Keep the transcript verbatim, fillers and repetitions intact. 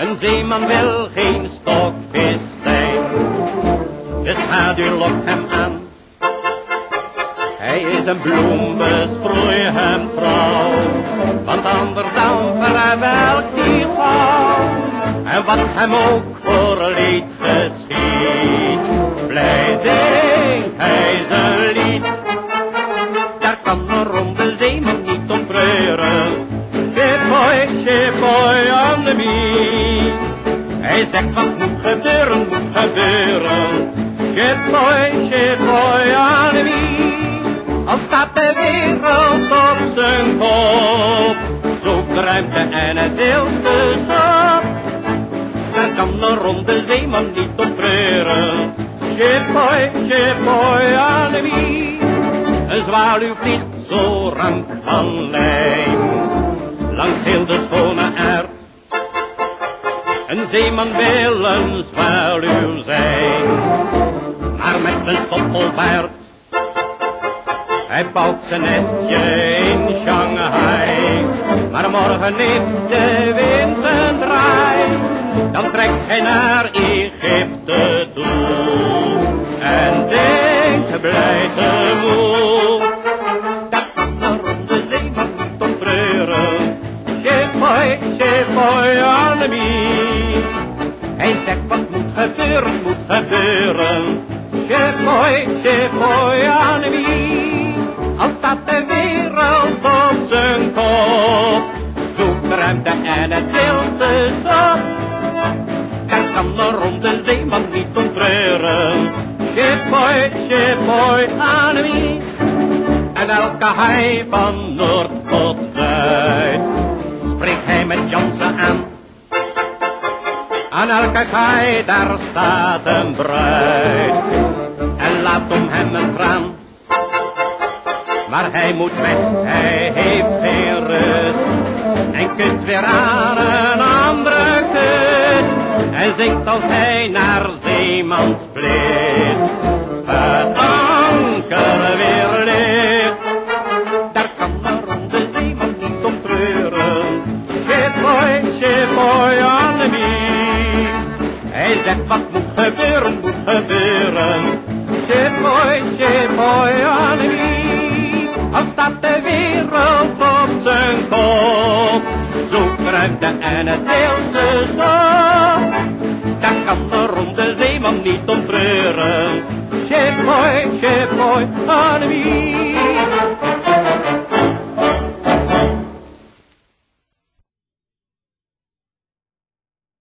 Een zeeman wil geen stokvis zijn, de schaduw lokt hem aan. Hij is een bloem, besproei hem trouw, want anders dan verwelkt hij gauw. En wat hem ook voor leed geschiet, blij zingt hij zijn lied. Daar kan een ronde zeeman niet om treuren, ship-boy, ship-boy on the mee. Hij zegt wat moet gebeuren, moet gebeuren, ship-boy, ship-boy on the mee. Al staat de wereld op zijn kop, zoekt de ruimte en het zilte op. Daar kan een ronde zeeman niet op treuren, ship-boy, ship-boy on the mee. Een zwaluw vliegt zo rank van lijn, langs heel de schone aard. Een zeeman wil een zwaluw zijn, maar met een stoppelbaard. Hij bouwt zijn nestje in Shanghai, maar morgen neemt de wind een draai. Dan trekt hij naar Egypte toe en zingt blij temoe. Dat kan een ronde zeeman niet onttreuren, ship-boy, ship-boy on the mee. Hij zegt wat moet gebeuren, moet gebeuren, ship-boy, ship-boy on the mee. Al staat de wereld op zijn kop, zoekt de ruimte en het zilte op. Daar kan een ronde zeeman niet onttreuren, ship-boy, ship-boy on the mee. En elke haai van noord tot zuid spreekt hij met Jansen aan. Aan elke kaai daar staat een bruid en laat om hem een traan. Maar hij moet weg, hij heeft geen rust en kust weer aan een andere kust. En zingt als hij naar zeemansplicht het anker weer ligt. Daar kan een ronde zeeman niet om treuren, ship-boy, ship-boy on the mee. Hij zegt wat moet gebeuren, moet gebeuren, ship-boy, ship-boy on the mee. Al staat de wereld op zijn kop, zoekt ruimte en het zilte op. Daar kan de ronde zeeman niet om treuren, ship-boy, ship-boy on the mee.